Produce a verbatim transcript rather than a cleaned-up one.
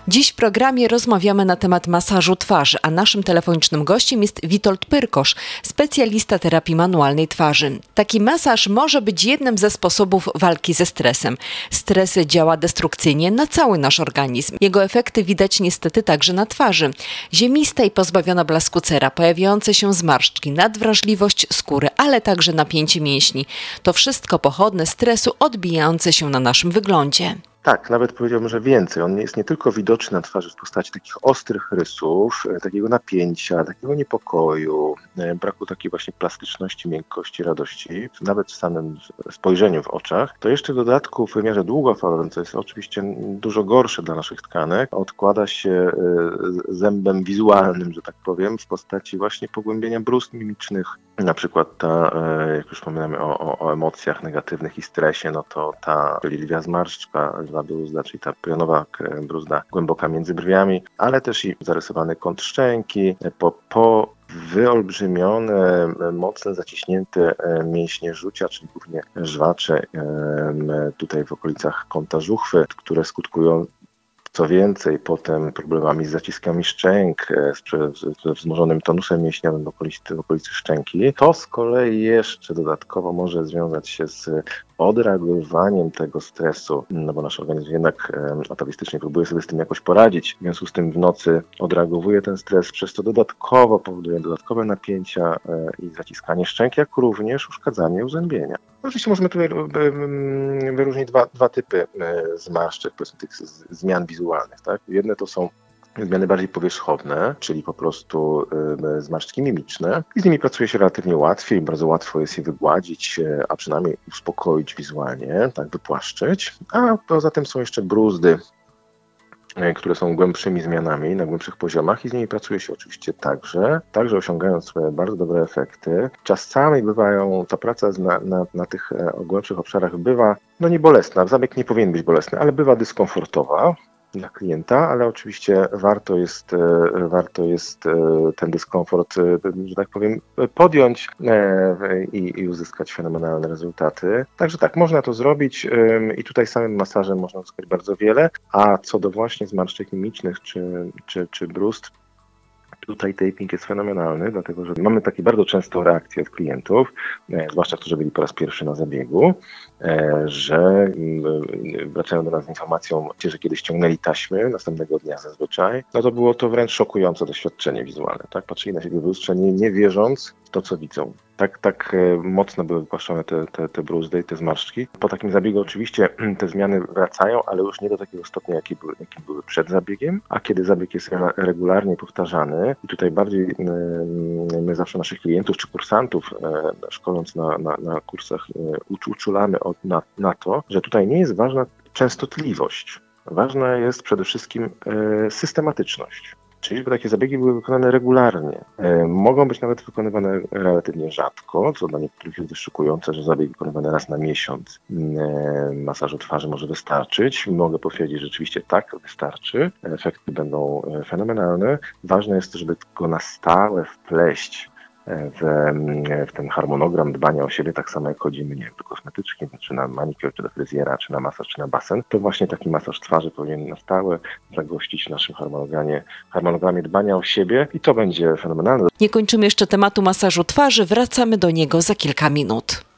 Dziś w programie rozmawiamy na temat masażu twarzy, a naszym telefonicznym gościem jest Witold Pyrkosz, specjalista terapii manualnej twarzy. Taki masaż może być jednym ze sposobów walki ze stresem. Stres działa destrukcyjnie na cały nasz organizm. Jego efekty widać niestety także na twarzy. Ziemista i pozbawiona blasku cera, pojawiające się zmarszczki, nadwrażliwość skóry, ale także napięcie mięśni. To wszystko pochodne stresu odbijające się na naszym wyglądzie. Tak, nawet powiedziałbym, że więcej. On jest nie tylko widoczny na twarzy w postaci takich ostrych rysów, takiego napięcia, takiego niepokoju, braku takiej właśnie plastyczności, miękkości, radości, nawet w samym spojrzeniu w oczach. To jeszcze w dodatku w wymiarze długofalowym, co jest oczywiście dużo gorsze dla naszych tkanek, odkłada się zębem wizualnym, że tak powiem, w postaci właśnie pogłębienia bruzd mimicznych. Na przykład ta, jak już wspominamy o, o, o emocjach negatywnych i stresie, no to ta lwia zmarszczka, lwa bruzda, czyli ta pionowa bruzda głęboka między brwiami, ale też i zarysowany kąt szczęki, po, po wyolbrzymione, mocno zaciśnięte mięśnie żucia, czyli głównie żwacze tutaj w okolicach kąta żuchwy, które skutkują co więcej potem problemami z zaciskami szczęk, z wzmożonym tonusem mięśniowym w okolicy, w okolicy szczęki. To z kolei jeszcze dodatkowo może związać się z odreagowywaniem tego stresu, no bo nasz organizm jednak atawistycznie próbuje sobie z tym jakoś poradzić. W związku z tym w nocy odreagowuje ten stres, przez to dodatkowo powoduje dodatkowe napięcia i zaciskanie szczęk, jak również uszkadzanie uzębienia. Oczywiście możemy tutaj wyróżnić dwa, dwa typy zmarszczek, powiedzmy tych zmian wizualnych. Tak? Jedne to są zmiany bardziej powierzchowne, czyli po prostu y, zmarszczki mimiczne i z nimi pracuje się relatywnie łatwiej, bardzo łatwo jest je wygładzić, a przynajmniej uspokoić wizualnie, tak wypłaszczyć, a poza tym są jeszcze bruzdy, które są głębszymi zmianami na głębszych poziomach i z nimi pracuje się oczywiście także, także osiągając bardzo dobre efekty. Czasami bywają, ta praca na, na, na tych głębszych obszarach bywa, no nie bolesna, zabieg nie powinien być bolesny, ale bywa dyskomfortowa dla klienta, ale oczywiście warto jest, warto jest ten dyskomfort, że tak powiem, podjąć i, i uzyskać fenomenalne rezultaty. Także tak, można to zrobić i tutaj samym masażem można uzyskać bardzo wiele, a co do właśnie zmarszczek mimicznych czy, czy, czy bruzd, tutaj taping jest fenomenalny, dlatego że mamy takie bardzo często reakcje od klientów, zwłaszcza którzy byli po raz pierwszy na zabiegu, że wracają do nas z informacją, że kiedy ściągnęli taśmy następnego dnia zazwyczaj, no to było to wręcz szokujące doświadczenie wizualne. Tak? Patrzyli na siebie w lustrze, nie, nie wierząc w to, co widzą. Tak, tak mocno były wypłaszczone te, te, te bruzdy i te zmarszczki. Po takim zabiegu oczywiście te zmiany wracają, ale już nie do takiego stopnia, jakie były, jakie były przed zabiegiem, a kiedy zabieg jest regularnie powtarzany i tutaj bardziej my zawsze naszych klientów czy kursantów szkoląc na, na, na kursach uczulamy od, na, na to, że tutaj nie jest ważna częstotliwość. Ważna jest przede wszystkim systematyczność. Czyli żeby takie zabiegi były wykonane regularnie. E, mogą być nawet wykonywane relatywnie rzadko, co dla niektórych jest wyszukujące, że zabieg wykonywany raz na miesiąc e, masażu twarzy może wystarczyć. Mogę potwierdzić, że rzeczywiście tak, wystarczy. Efekty będą fenomenalne. Ważne jest, żeby go na stałe wpleść W, w ten harmonogram dbania o siebie, tak samo jak chodzimy, nie wiem, do kosmetyczki, czy na manicure, czy do fryzjera, czy na masaż, czy na basen, to właśnie taki masaż twarzy powinien na stałe zagościć w naszym harmonogramie, harmonogramie dbania o siebie i to będzie fenomenalne. Nie kończymy jeszcze tematu masażu twarzy, wracamy do niego za kilka minut.